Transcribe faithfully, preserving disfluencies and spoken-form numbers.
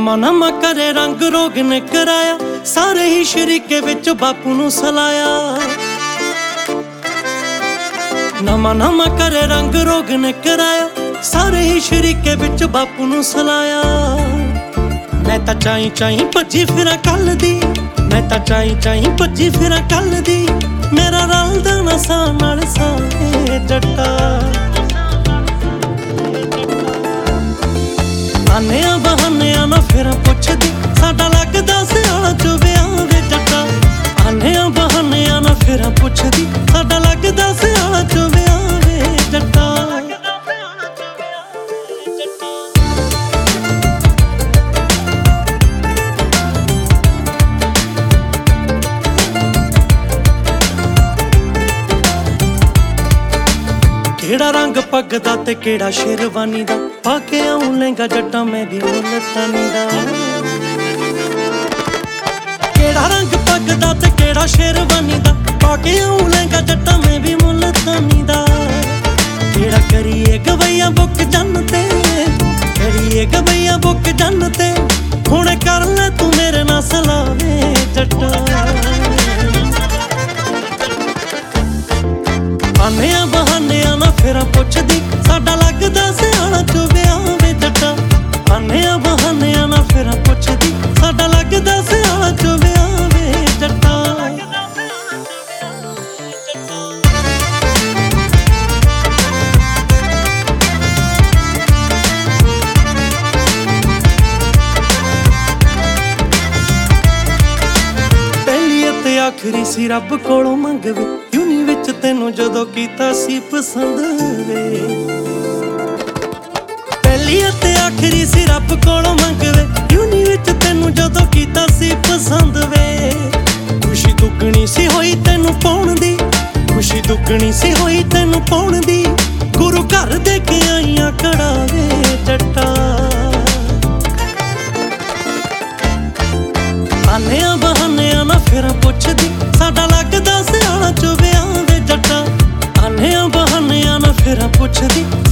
ਨਵਾਂ ਨਵਾਂ ਕਰੇ ਰੰਗ ਰੋਗ ਨੇ ਕਰਾਇਆ, ਸਾਰੇ ਹੀ ਸ਼ਰੀਕੇ ਵਿੱਚ ਬਾਪੂ ਨੂੰ ਸਲਾਇਆ। ਨਵਾਂ ਨਵਾਂ ਕਰੇ ਰੰਗ ਰੋਗ ਨੇ ਕਰਾਇਆ, ਸਾਰੇ ਹੀ ਸ਼ਰੀਕੇ ਵਿੱਚ ਬਾਪੂ ਨੂੰ ਸਲਾਇਆ। ਮੈਂ ਤਾਂ ਚਾਈ ਚਾਈ ਭੱਜੀ ਫਿਰਾਂ ਕੱਲ ਦੀ, ਮੈਂ ਤਾਂ ਚਾਈ ਚਾਈ ਭੱਜੀ ਫਿਰਾਂ ਕੱਲ ਦੀ, ਮੇਰਾ ਰਲਦਾ ਨਾ ਸਾਹ ਨਾਲ ਸਾਏ ਜੱਟਾ। ਆਨਿਆਂ ਬਹਾਨਿਆਂ ਨਾ ਫਿਰਾਂ ਪੁੱਛਦੀ, ਸਾਡਾ ਲੱਗਦਾ ਸਿਆਲਾਂ ਚ ਵਿਆਹ ਵੇ ਜੱਟਾ। ਆਨਿਆਂ ਬਹਾਨਿਆਂ ਨਾ ਫਿਰਾਂ ਪੁੱਛਦੀ, ਸਾਡਾ ਲੱਗਦਾ ਸਿਆਲਾਂ ਚ ਵਿਆਹ ਵੇ ਜੱਟਾ। ਕਿਹੜਾ ਰੰਗ ਪੱਗ ਦਾ ਤੇ ਕਿਹੜਾ ਸ਼ੇਰਵਾਨੀ ਦਾ, ਪਾ ਕੇ ਆਉਂ ਲਹਿੰਗਾ ਜੱਟਾਂ ਮੈਂ ਵੀ ਮੁਲਤਾਨੀ ਦਾ। ਕਿਹੜਾ ਰੰਗ ਪੱਗ ਦਾ ਤੇ ਕਿਹੜਾ ਸ਼ੇਰਵਾਨੀ ਦਾ, ਪਾ ਕੇ ਆਉਂ ਲਹਿੰਗਾ ਜੱਟਾਂ ਮੈਂ ਵੀ ਮੁਲਤਾਨੀ ਦਾ। ਕਿਹੜਾ ਕਰੀਏ ਗਵਈਆ ਬੁੱਕ ਜੰਨ ਤੇ, ਕਰੀਏ ਗਵਈਆ ਬੁੱਕ ਜੰਨ ਤੇ, ਹੁਣ ਕਰ ਲੈ ਤੂੰ ਮੇਰੇ ਨਾਲ ਸਲਾਵੇ ਜੱਟਾ। ਆਨਿਆਂ ਬਹਾਨਿਆਂ ਨਾ ਫਿਰਾਂ ਪੁੱਛਦੀ, ਸਾਡਾ ਲੱਗਦਾ ਸਿਆਲਾਂ ਚ ਵਿਆਹ ਵੇ ਜੱਟਾ। ਆਨਿਆਂ ਬਹਾਨਿਆਂ ਨਾ ਫਿਰਾਂ ਪੁੱਛਦੀ, ਸਾਡਾ ਲੱਗਦਾ ਸਿਆਲਾਂ ਚ ਵਿਆਹ ਵੇ ਜੱਟਾ। ਪਹਿਲੀ ਅਤੇ ਆਖਰੀ ਸੀ ਰੱਬ ਕੋਲੋਂ ਮੰਗਵੇ, ਯੂਨੀ ਵਿੱਚ ਤੈਨੂੰ ਜਦੋਂ ਕੀਤਾ ਸੀ ਪਸੰਦ ਵੇ। ਪਹਿਲੀ ਅਤੇ ਆਖਰੀ ਸੀ ਰੱਬ ਕੋਲੋਂ ਮੰਗਵੇ, ਯੂਨੀ ਵਿੱਚ ਤੈਨੂੰ ਜਦੋਂ ਕੀਤਾ ਸੀ ਪਸੰਦ ਵੇ। ਖੁਸ਼ੀ ਦੁੱਗਣੀ ਸੀ ਹੋਈ ਤੈਨੂੰ ਪਾਉਣ ਦੀ, ਖੁਸ਼ੀ ਦੁੱਗਣੀ ਸੀ ਹੋਈ ਤੈਨੂੰ ਪਾਉਣ ਦੀ, ਗੁਰੂ ਘਰ ਦੇ ਕੇ ਆਈਆਂ ਕੜਾਵੇ ਜੱਟਾ। ਆਨਿਆਂ ਬਹਾਨਿਆਂ ਨਾ ਫਿਰਾਂ ਪੁੱਛਦੀ, ਸਾਡਾ ਲੱਗਦਾ ਸਿਆਲਾਂ ਚ ਵਿਆਹ ਵੇ ਜੱਟਾ। ਆਨਿਆਂ ਬਹਾਨਿਆਂ ਨਾ ਫਿਰਾਂ ਪੁੱਛਦੀ,